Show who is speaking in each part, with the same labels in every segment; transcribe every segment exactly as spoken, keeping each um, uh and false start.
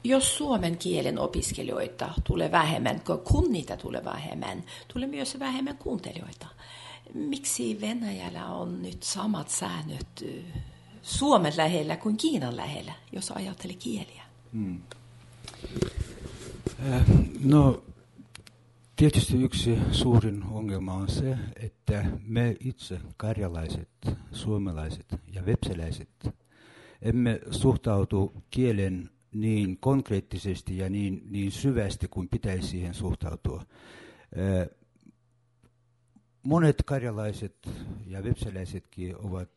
Speaker 1: jos suomen kielen opiskelijoita tulee vähemmän, kun niitä tulee vähemmän, tulee myös vähemmän kuuntelijoita. Miksi Venäjällä on nyt samat säännöt Suomen lähellä kuin Kiinan lähellä, jos ajattelee kieliä?
Speaker 2: Hmm. No, tietysti yksi suurin ongelma on se, että me itse karjalaiset, suomalaiset ja vepseläiset emme suhtautu kielen niin konkreettisesti ja niin, niin syvästi kuin pitäisi siihen suhtautua. Monet karjalaiset ja vepseläisetkin ovat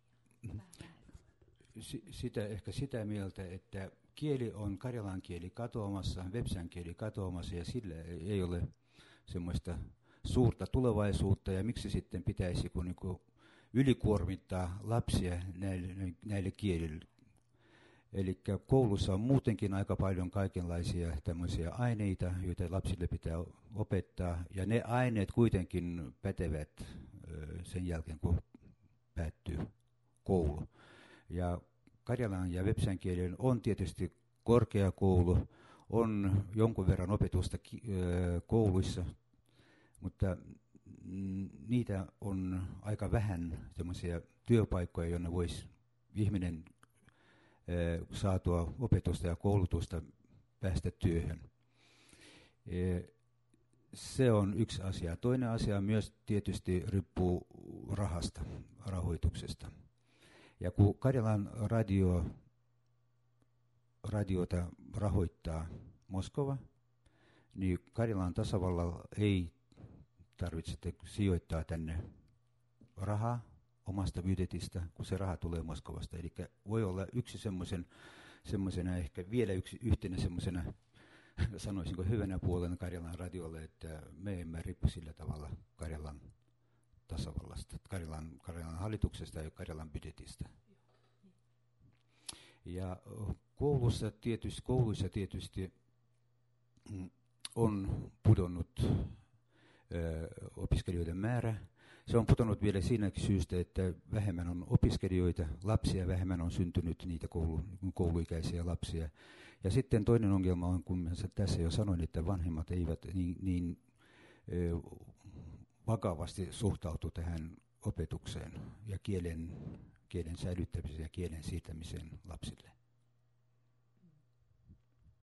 Speaker 2: sitä, ehkä sitä mieltä, että kieli on karjalan kieli katoamassa, vepsän kieli katoamassa ja sillä ei ole semmoista suurta tulevaisuutta ja miksi sitten pitäisi kun niin ylikuormittaa lapsia näille, näille kielille. Eli koulussa on muutenkin aika paljon kaikenlaisia tämmöisiä aineita, joita lapsille pitää opettaa ja ne aineet kuitenkin pätevät sen jälkeen, kun päättyy koulu. Ja karjalan ja vepsän kielen on tietysti korkeakoulu, on jonkun verran opetusta kouluissa, mutta niitä on aika vähän semmoisia työpaikkoja, jonne voisi ihminen saatua opetusta ja koulutusta päästä työhön. Se on yksi asia. Toinen asia myös tietysti riippuu rahasta, rahoituksesta. Ja kun Karjalan radio, radiota rahoittaa Moskova, niin Karjalan tasavallalla ei tarvitse sijoittaa tänne rahaa omasta budjetista, kun se raha tulee Moskovasta. Eli voi olla yksi semmoisen, semmoisena ehkä vielä yksi yhtenä semmoisena, sanoisinko hyvänä puolena Karjalan radiolle, että me emme riippu sillä tavalla Karjalan tasavallasta, Karjalan, Karjalan hallituksesta ja Karjalan budjetista. Ja koulussa tietysti, kouluissa tietysti on pudonnut ö, opiskelijoiden määrä. Se on pudonnut vielä siinäkin syystä, että vähemmän on opiskelijoita, lapsia, vähemmän on syntynyt niitä koulu, kouluikäisiä lapsia. Ja sitten toinen ongelma on, kun tässä jo sanoin, että vanhemmat eivät niin, niin ö, vakavasti suhtautu tähän opetukseen ja kielen, kielen säilyttämiseen ja kielen siirtämiseen lapsille.